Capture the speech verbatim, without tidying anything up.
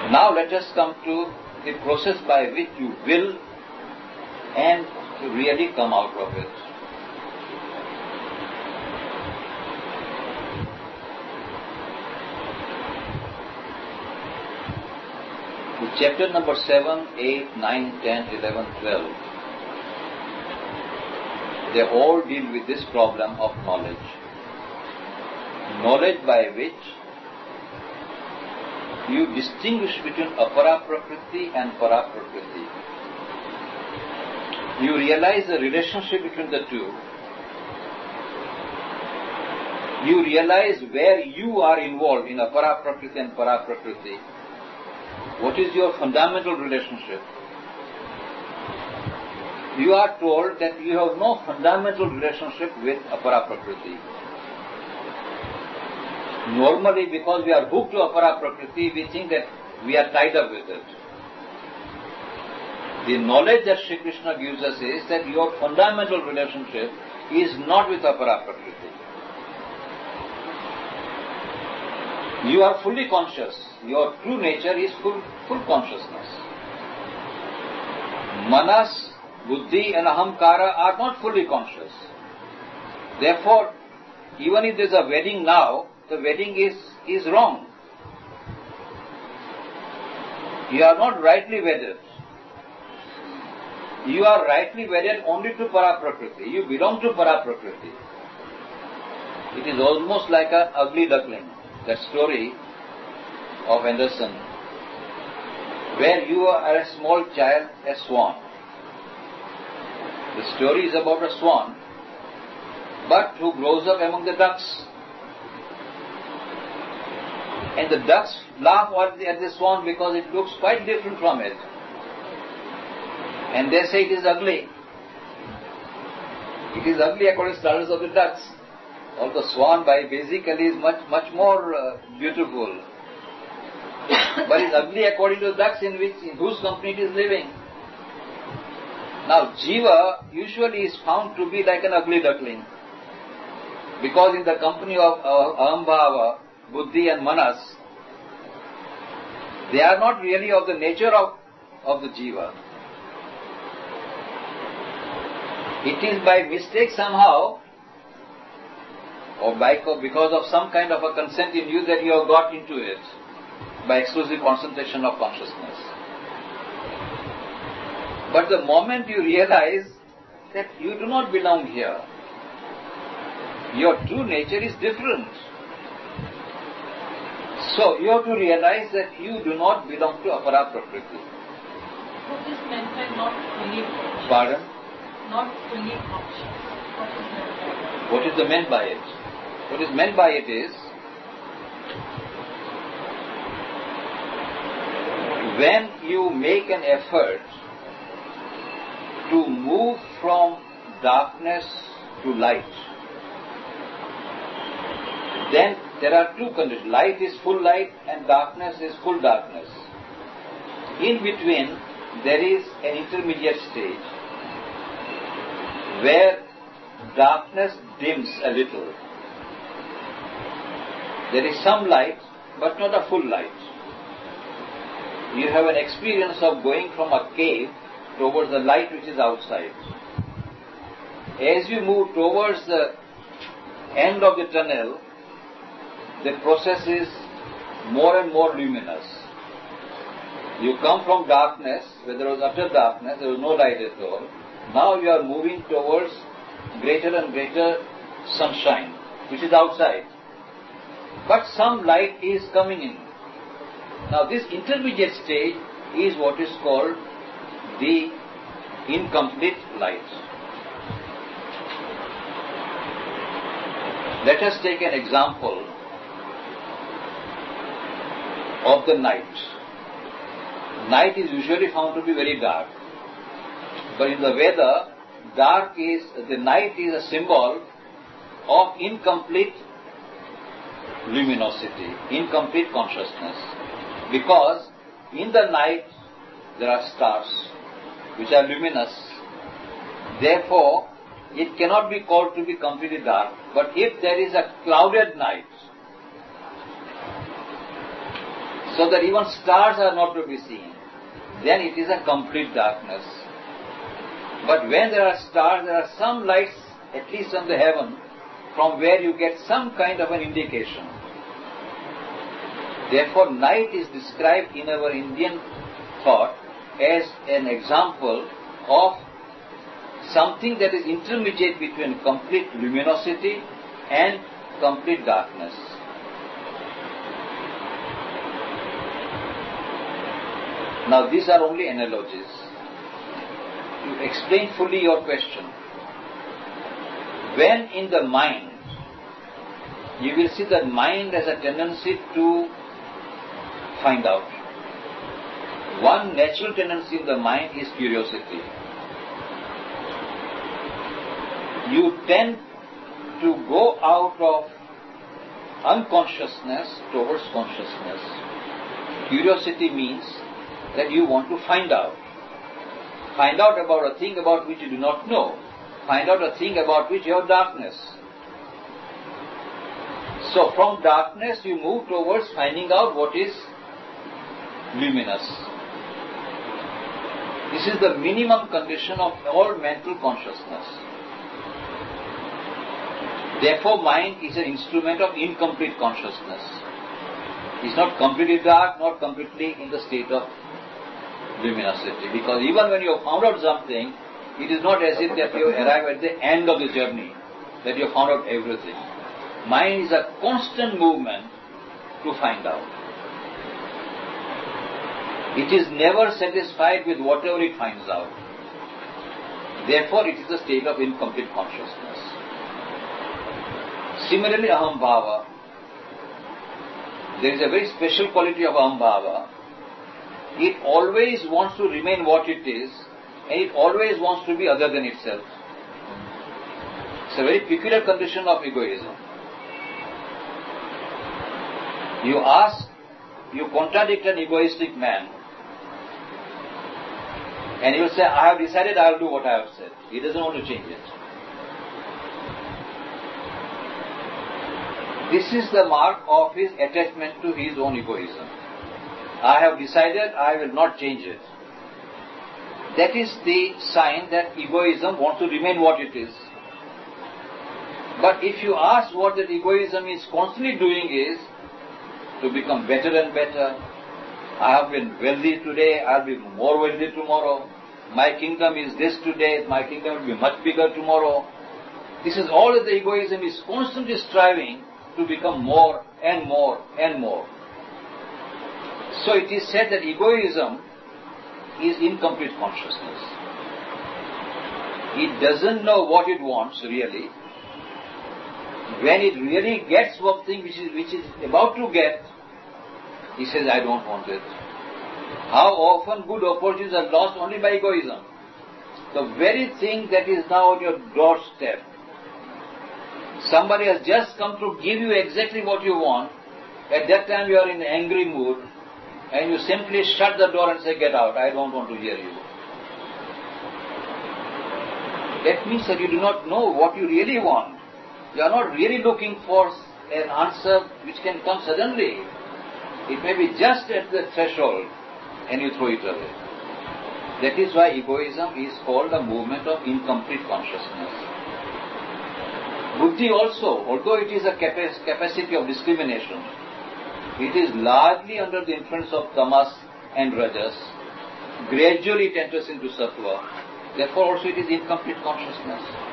Now let us come to the process by which you will and really come out of it. The chapter number seven, eight, nine, ten, eleven, twelve, they all deal with this problem of knowledge. Knowledge by which you distinguish between apara prakriti and para prakriti. You realize the relationship between the two. You realize where you are involved in apara prakriti and para prakriti. What is your fundamental relationship? You are told that you have no fundamental relationship with apara prakriti. Normally, because we are hooked to apara prakriti, we think that we are tied up with it. The knowledge that Sri Krishna gives us is that your fundamental relationship is not with apara prakriti. You are fully conscious. Your true nature is full, full consciousness. Manas, buddhi and ahamkara are not fully conscious. Therefore, even if there is a wedding now, the wedding is, is wrong. You are not rightly wedded. You are rightly wedded only to para prakriti. You belong to para prakriti. It is almost like an ugly duckling, that story of Anderson, where you are a small child, a swan. The story is about a swan, but who grows up among the ducks. And the ducks laugh at the swan because it looks quite different from it. And they say it is ugly. It is ugly according to standards of the ducks. Although swan by basically is much, much more uh, beautiful. But it is ugly according to the ducks in which, in whose company it is living. Now, jiva usually is found to be like an ugly duckling. Because in the company of uh, ahambhava, buddhi and manas, they are not really of the nature of, of the jiva. It is by mistake somehow, or by, because of some kind of a consent in you that you have got into it, by exclusive concentration of consciousness. But the moment you realize that you do not belong here, your true nature is different. So you have to realize that you do not belong to apara prakriti. What is meant by not fully conscious? Pardon? Not fully conscious. What is meant by that? What is the meant by it? What is meant by it is, when you make an effort to move from darkness to light, then there are two conditions. Light is full light and darkness is full darkness. In between, there is an intermediate stage where darkness dims a little. There is some light, but not a full light. You have an experience of going from a cave towards the light which is outside. As you move towards the end of the tunnel, the process is more and more luminous. You come from darkness, where there was utter darkness, there was no light at all. Now you are moving towards greater and greater sunshine, which is outside. But some light is coming in. Now this intermediate stage is what is called the incomplete light. Let us take an example of the night. Night is usually found to be very dark. But in the Veda, dark is, the night is a symbol of incomplete luminosity, incomplete consciousness. Because in the night there are stars which are luminous. Therefore, it cannot be called to be completely dark. But if there is a clouded night, so that even stars are not to be seen, then it is a complete darkness. But when there are stars, there are some lights, at least on the heaven, from where you get some kind of an indication. Therefore, night is described in our Indian thought as an example of something that is intermediate between complete luminosity and complete darkness. Now, these are only analogies. To explain fully your question, when in the mind, you will see that mind has a tendency to find out. One natural tendency in the mind is curiosity. You tend to go out of unconsciousness towards consciousness. Curiosity means that you want to find out. Find out about a thing about which you do not know. Find out a thing about which you have darkness. So from darkness you move towards finding out what is luminous. This is the minimum condition of all mental consciousness. Therefore, mind is an instrument of incomplete consciousness. It's not completely dark, not completely in the state of luminosity. Because even when you have found out something, it is not as if that you arrive at the end of the journey, that you have found out everything. Mind is a constant movement to find out. It is never satisfied with whatever it finds out. Therefore, it is a state of incomplete consciousness. Similarly, Aham Bhava, there is a very special quality of Aham Bhava. It always wants to remain what it is, and it always wants to be other than itself. It's a very peculiar condition of egoism. You ask, you contradict an egoistic man, and he will say, I have decided I will do what I have said. He doesn't want to change it. This is the mark of his attachment to his own egoism. I have decided I will not change it. That is the sign that egoism wants to remain what it is. But if you ask what that egoism is constantly doing is to become better and better. I have been wealthy today, I will be more wealthy tomorrow. My kingdom is this today, my kingdom will be much bigger tomorrow. This is all that the egoism is constantly striving to become more and more and more. So it is said that egoism is incomplete consciousness. It doesn't know what it wants really. When it really gets something which is, which is about to get, he says, I don't want it. How often good opportunities are lost only by egoism. The very thing that is now on your doorstep, somebody has just come to give you exactly what you want. At that time you are in an angry mood and you simply shut the door and say, get out, I don't want to hear you. That means that you do not know what you really want. You are not really looking for an answer which can come suddenly. It may be just at the threshold and you throw it away. That is why egoism is called a movement of incomplete consciousness. Buddhi also, although it is a capacity of discrimination, it is largely under the influence of tamas and rajas. Gradually it enters into sattva. Therefore also it is incomplete consciousness.